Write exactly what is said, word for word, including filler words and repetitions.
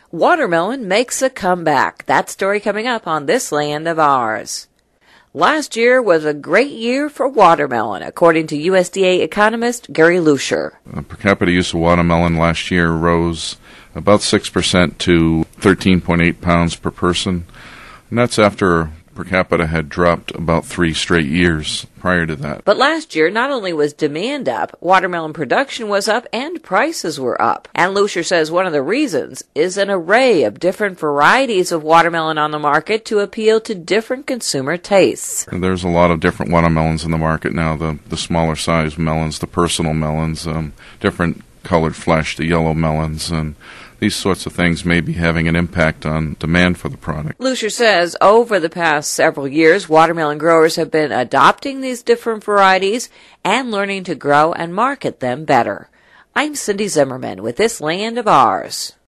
Watermelon makes a comeback. That story coming up on This Land of Ours. Last year was a great year for watermelon, according to U S D A economist Gary Lucier. The per capita use of watermelon last year rose about six percent to thirteen point eight pounds per person, and that's after per capita had dropped about three straight years prior to that. But last year, not only was demand up, watermelon production was up and prices were up. And Lucier says one of the reasons is an array of different varieties of watermelon on the market to appeal to different consumer tastes. And there's a lot of different watermelons in the market now, the, the smaller size melons, the personal melons, um, different colored flesh, the yellow melons, and these sorts of things may be having an impact on demand for the product. Lucier says over the past several years, watermelon growers have been adopting these different varieties and learning to grow and market them better. I'm Cindy Zimmerman with This Land of Ours.